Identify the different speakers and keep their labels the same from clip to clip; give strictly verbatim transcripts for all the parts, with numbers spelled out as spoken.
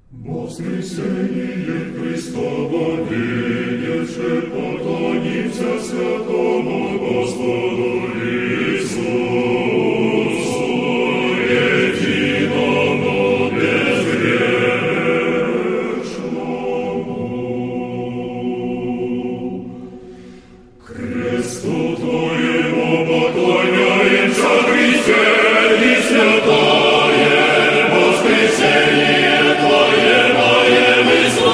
Speaker 1: Воскресение Христово видевши, поклонимся святому Господу Иисусу, единому безгрешному. Кресту Твоему поклоняемся, Христе, и святое воскресение Твое моем и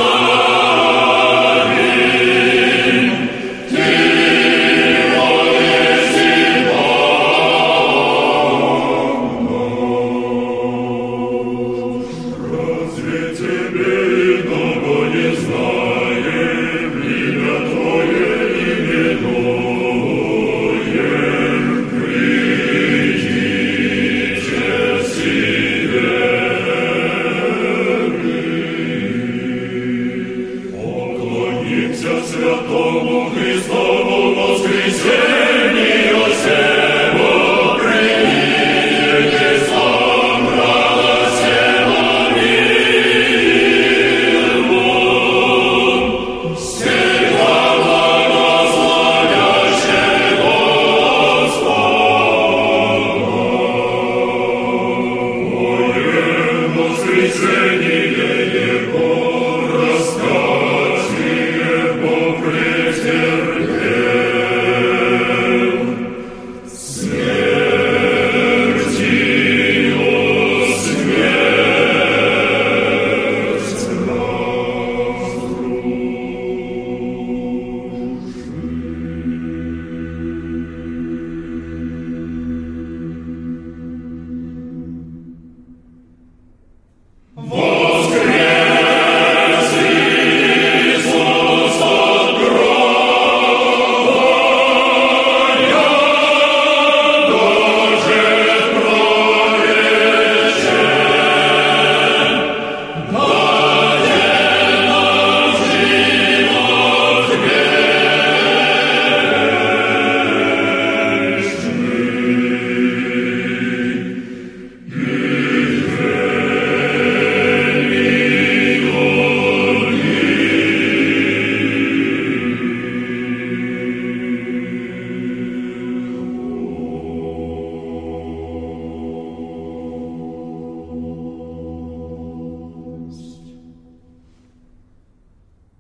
Speaker 1: славим. Ты вознеси Бог. Разве Тебе иного не знаем, имя Твое именуем, придите себе. Поклонимся святому Христову воскресению сего, придите сам радостного миру, всегда благословяще Господа. Воем воскресение